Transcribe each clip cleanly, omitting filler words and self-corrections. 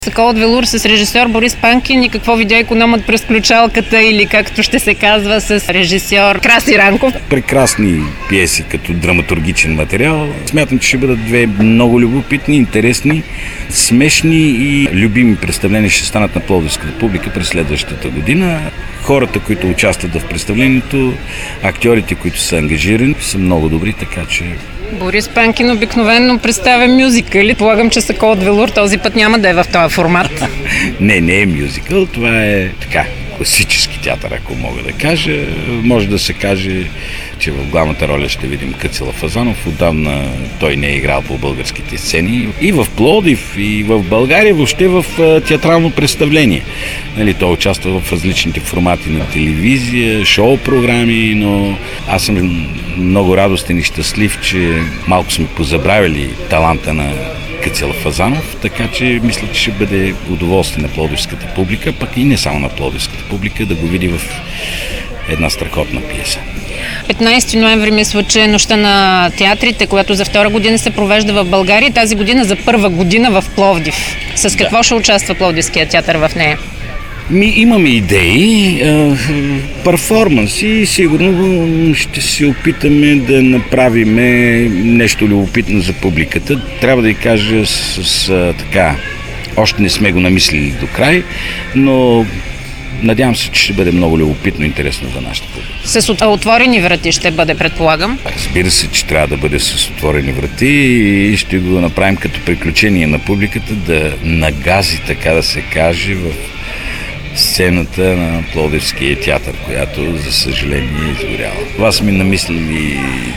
Сокол от Велур с режисьор Борис Панкин и какво видя икономът през ключалката или както ще се казва с режисьор Краси Ранков. Прекрасни пиеси като драматургичен материал. Смятам, че ще бъдат две много любопитни, интересни, смешни и любими представления ще станат на пловдивската публика през следващата година. Хората, които участват в представлението, актьорите, които са ангажирани, са много добри, така че... Борис Панкин обикновено представя мюзикъли. Полагам, че Сокол от Велур този път няма да е в този формат. Не е мюзикъл, това е така, класически театър, ако мога да кажа. Може да се каже, че в главната роля ще видим Къци Лъфазанов. Отдавна той не е играл по българските сцени. И в Пловдив, и в България, въобще в театрално представление. Той участва в различните формати на телевизия, шоу-програми, но аз съм много радостен и щастлив, че малко сме позабравили таланта на Къци Лъфазанов, така че мисля, че ще бъде удоволствие на пловдивската публика, пък и не само на пловдивската публика, да го види в една страхотна пиеса. 15 ноември мисля, че е нощта на театрите, която за втора година се провежда в България, тази година за първа година в Пловдив. С какво ще участва Пловдивския театър в нея? Имаме идеи, перформанси, сигурно ще се опитаме да направим нещо любопитно за публиката. Трябва да ви кажа така, още не сме го намислили до край, но надявам се, че ще бъде много любопитно и интересно за нашата публика. С отворени врати ще бъде, предполагам? Разбира се, че трябва да бъде с отворени врати и ще го направим като приключение на публиката да нагази, така да се каже, в сцената на Пловдивския театър, която, за съжаление, е изгоряла. Това сме намислили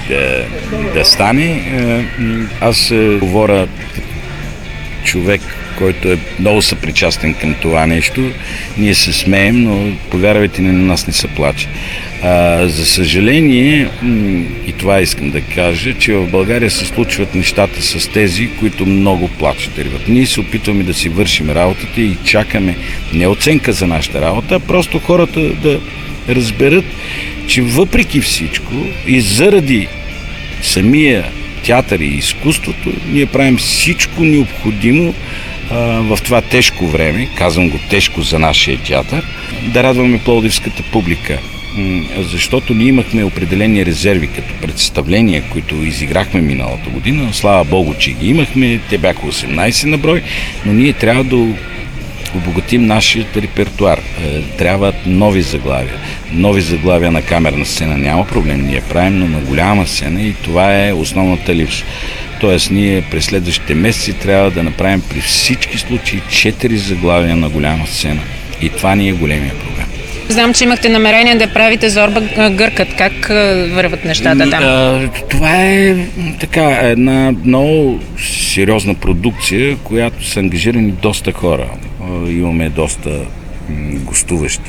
да стане. Аз говоря човек, който е много съпричастен към това нещо. Ние се смеем, но повярвайте, на нас не се плаче. За съжаление, и това искам да кажа, че в България се случват нещата с тези, които много плачат. Ние се опитваме да си вършим работата и чакаме не оценка за нашата работа, а просто хората да разберат, че въпреки всичко и заради самия театър и изкуството, ние правим всичко необходимо в това тежко време, казвам го тежко за нашия театър, да радваме пловдивската публика. Защото ние имахме определени резерви като представления, които изиграхме миналата година. Слава Богу, че ги имахме. Те бяха 18 на брой, но ние трябва да обогатим нашия репертуар. Трябват нови заглавия. Нови заглавия на камерна сцена няма проблем, ние правим, но на голяма сцена и това е основната липса. Тоест ние през следващите месеци трябва да направим при всички случаи 4 заглавия на голяма сцена. И това ни е големия проблем. Знам, че имахте намерение да правите Зорба Гъркът. Как върват нещата там? Това е така една много сериозна продукция, която са ангажирани доста хора. Имаме доста гостуващи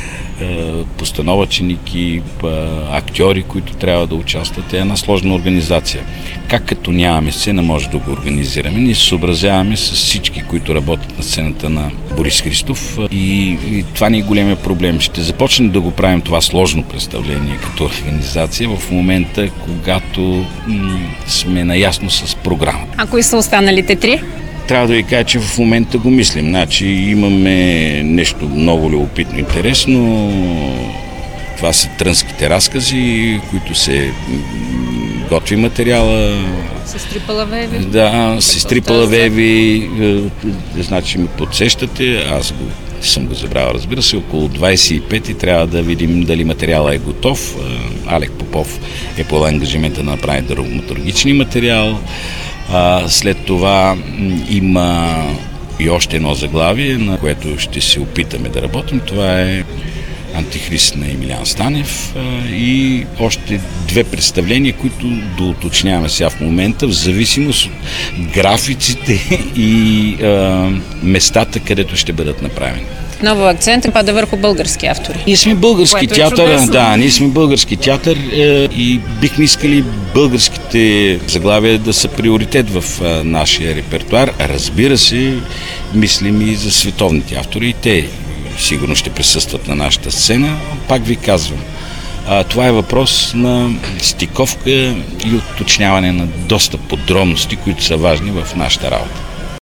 постановъчники, актьори, които трябва да участват. Е една сложна организация. Как като нямаме сцена, може да го организираме. Ние се съобразяваме с всички, които работят на сцената на Борис Христов и това ни е големия проблем. Ще започнем да го правим това сложно представление като организация в момента, когато сме наясно с програмата. А кои са останалите 3? Трябва да ви кажа, че в момента го мислим. Значи имаме нещо много любопитно, интересно. Това са трънските разкази, които се готви материала. Сестри Палавеви? Да, Сестри Палавеви. Значи ме подсещате. Аз съм го забравил, разбира се. Около 25 трябва да видим дали материала е готов. Алек Попов е поел ангажимента да направи драматургични материал. След това има и още едно заглавие, на което ще се опитаме да работим. Това е Антихрист на Емилиан Станев и още 2 представления, които доуточняваме сега в момента, в зависимост от графиците и местата, където ще бъдат направени. Ново акцент пада върху български автори. Ние сме български театър, ние сме български театър и бихме искали българските заглавия да са приоритет в нашия репертуар. Разбира се, мислим и за световните автори и те сигурно ще присъстват на нашата сцена. Пак ви казвам, това е въпрос на стиковка и уточняване на доста подробности, които са важни в нашата работа.